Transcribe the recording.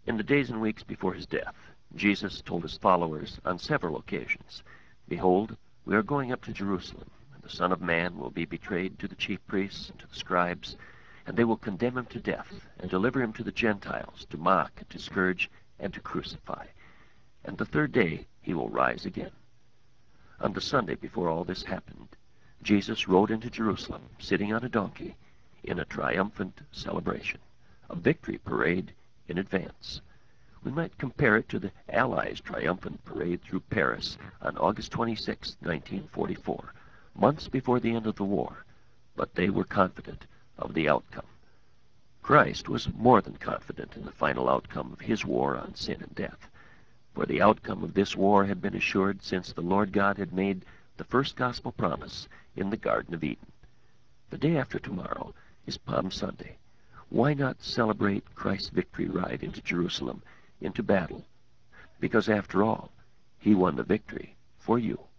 In the days and weeks before his death, Jesus told his followers on several occasions, "Behold, we are going up to Jerusalem, and the Son of Man will be betrayed to the chief priests and to the scribes, and they will condemn him to death, and deliver him to the Gentiles, to mock, and to scourge, and to crucify. And the third day he will rise again." On the Sunday before all this happened, Jesus rode into Jerusalem, sitting on a donkey, in a triumphant celebration, a victory parade in advance. We might compare it to the Allies' triumphant parade through Paris on August 26, 1944, months before the end of the war, but they were confident of the outcome. Christ was more than confident in the final outcome of his war on sin and death, for the outcome of this war had been assured since the Lord God had made the first gospel promise in the Garden of Eden. The day after tomorrow is Palm Sunday. Why not celebrate Christ's victory ride into Jerusalem, into battle? Because after all, he won the victory for you.